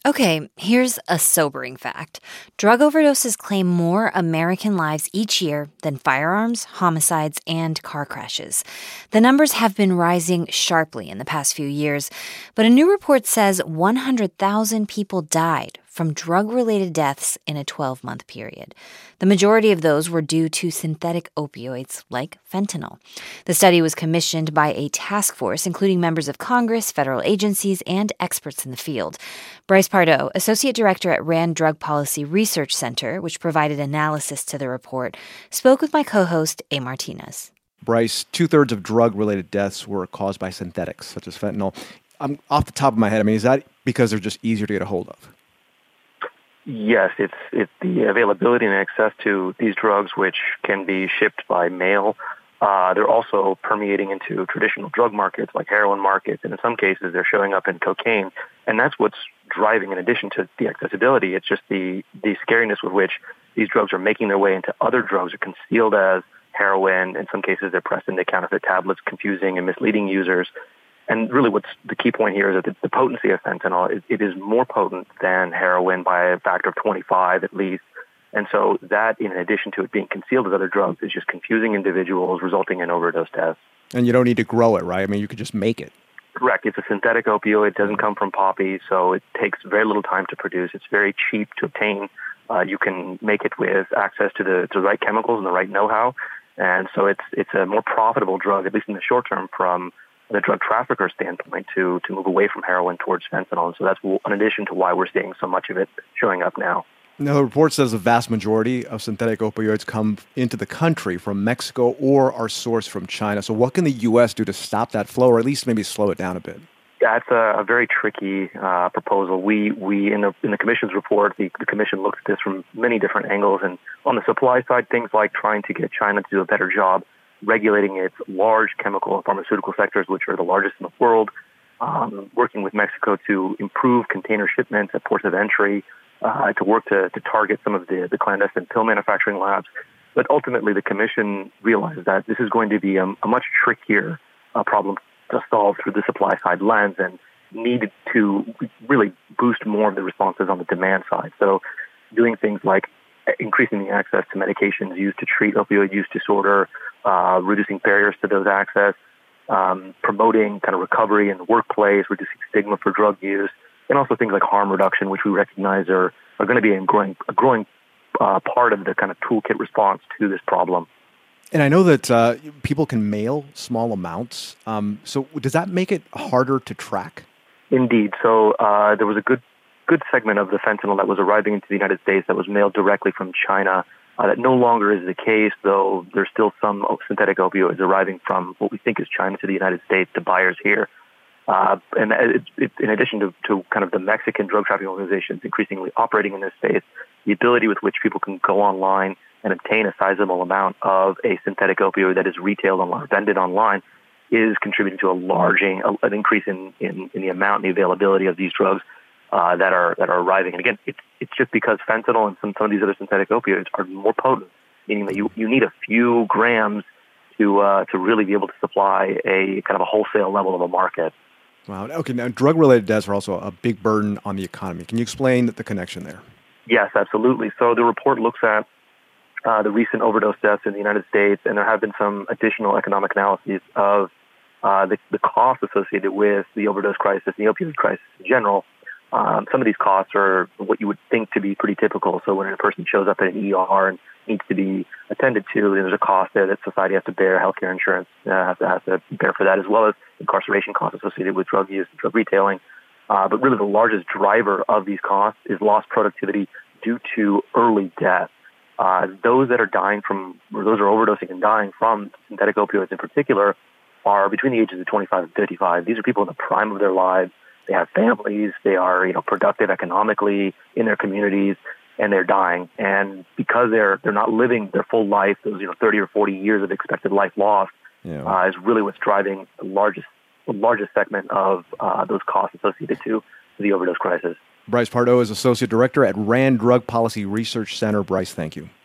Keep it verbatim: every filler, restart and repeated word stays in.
Okay, here's a sobering fact. Drug overdoses claim more American lives each year than firearms, homicides, and car crashes. The numbers have been rising sharply in the past few years, but a new report says one hundred thousand people died from drug-related deaths in a twelve-month period. The majority of those were due to synthetic opioids like fentanyl. The study was commissioned by a task force, including members of Congress, federal agencies, and experts in the field. Bryce Pardoe, Associate Director at RAND Drug Policy Research Center, which provided analysis to the report, spoke with my co-host, A. Martinez. Bryce, two-thirds of drug-related deaths were caused by synthetics, such as fentanyl. I'm off the top of my head, I mean, is that because they're just easier to get a hold of? Yes, it's it's the availability and access to these drugs, which can be shipped by mail. Uh, they're also permeating into traditional drug markets like heroin markets, and in some cases they're showing up in cocaine. And that's what's driving, in addition to the accessibility, it's just the, the scariness with which these drugs are making their way into other drugs, are concealed as heroin. In some cases they're pressed into counterfeit tablets, confusing and misleading users. And really what's the key point here is that the, the potency of fentanyl, it, it is more potent than heroin by a factor of twenty-five at least. And so that, in addition to it being concealed as other drugs, is just confusing individuals, resulting in overdose deaths. And you don't need to grow it, right? I mean, you could just make it. Correct. It's a synthetic opioid. It doesn't come from poppy, so it takes very little time to produce. It's very cheap to obtain. Uh, you can make it with access to the, to the right chemicals and the right know-how. And so it's it's a more profitable drug, at least in the short term, from the drug trafficker standpoint, to to move away from heroin towards fentanyl. And so that's in addition to why we're seeing so much of it showing up now. Now, the report says the vast majority of synthetic opioids come into the country from Mexico or are sourced from China. So what can the U S do to stop that flow, or at least maybe slow it down a bit? Yeah, it's a, a very tricky uh, proposal. We we in the in the commission's report, the, the commission looked at this from many different angles. And on the supply side, things like trying to get China to do a better job regulating its large chemical and pharmaceutical sectors, which are the largest in the world, um, working with Mexico to improve container shipments at ports of entry, uh, to work to, to target some of the, the clandestine pill manufacturing labs. But ultimately, the Commission realized that this is going to be a, a much trickier uh, problem to solve through the supply side lens, and needed to really boost more of the responses on the demand side. So doing things like increasing the access to medications used to treat opioid use disorder, uh, reducing barriers to those access, um, promoting kind of recovery in the workplace, reducing stigma for drug use, and also things like harm reduction, which we recognize are, are going to be a growing, a growing uh, part of the kind of toolkit response to this problem. And I know that uh, people can mail small amounts. Um, so does that make it harder to track? Indeed. So uh, there was a good good segment of the fentanyl that was arriving into the United States that was mailed directly from China. Uh, that no longer is the case, though there's still some synthetic opioids arriving from what we think is China to the United States to buyers here. Uh, and it, it, in addition to, to kind of the Mexican drug trafficking organizations increasingly operating in this space, the ability with which people can go online and obtain a sizable amount of a synthetic opioid that is retailed online, vended online, is contributing to a large, an increase in, in, in the amount and the availability of these drugs uh, that are that are arriving. And again, it's it's just because fentanyl and some, some of these other synthetic opioids are more potent, meaning that you, you need a few grams to uh, to really be able to supply a kind of a wholesale level of a market. Wow. Okay. Now, drug-related deaths are also a big burden on the economy. Can you explain the connection there? Yes, absolutely. So the report looks at uh, the recent overdose deaths in the United States, and there have been some additional economic analyses of uh, the, the costs associated with the overdose crisis and the opioid crisis in general. Um, some of these costs are what you would think to be pretty typical. So when a person shows up at an E R and needs to be attended to, there's a cost there that society has to bear, healthcare insurance uh, has, to, has to bear for that, as well as incarceration costs associated with drug use and drug retailing. Uh, but really the largest driver of these costs is lost productivity due to early death. Uh, those that are dying from, or those are overdosing and dying from synthetic opioids in particular, are between the ages of twenty-five and fifty-five. These are people in the prime of their lives. They have families. They are, you know, productive economically in their communities, and they're dying. And because they're they're not living their full life, those you know thirty or forty years of expected life lost, yeah. uh, is really what's driving the largest the largest segment of uh, those costs associated to the overdose crisis. Bryce Pardoe is Associate Director at RAND Drug Policy Research Center. Bryce, thank you.